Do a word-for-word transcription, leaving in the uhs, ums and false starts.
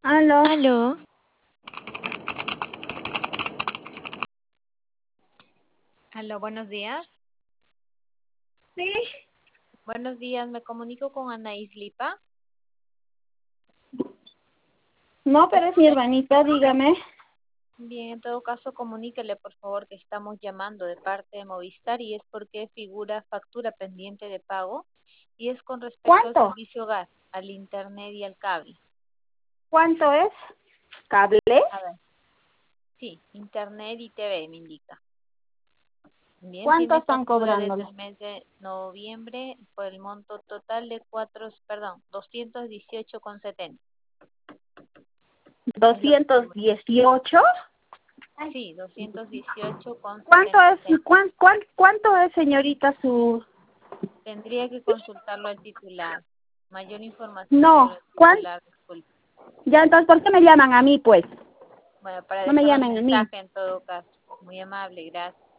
Aló. Aló, aló, buenos días. Sí. Buenos días, me comunico con Anaís Lipa. No, ¿Es pero es mi usted? hermanita, dígame. Bien, en todo caso, comuníquele por favor que estamos llamando de parte de Movistar y es porque figura factura pendiente de pago y es con respecto al ¿Cuánto? servicio gas, al internet y al cable. ¿Cuánto es? ¿Cable? A ver, sí, internet y T V me indica. Bien, ¿Cuánto tiene están factura desde cobrándole? el mes de noviembre por el monto total de cuatro, perdón, doscientos dieciocho con setenta. Es lo que ¿Doscientos figura. dieciocho? Sí, doscientos dieciocho con ¿Cuánto setenta es, centavos. cuán, cuán- cuánto es, señorita, su...? Tendría que consultarlo al titular. Mayor información sobre No, el ¿cuán? titular, disculpe. Ya, entonces, ¿por qué me llaman a mí, pues? Bueno, para No me dejarle el llamen a mí. mensaje en todo caso. Muy amable, gracias.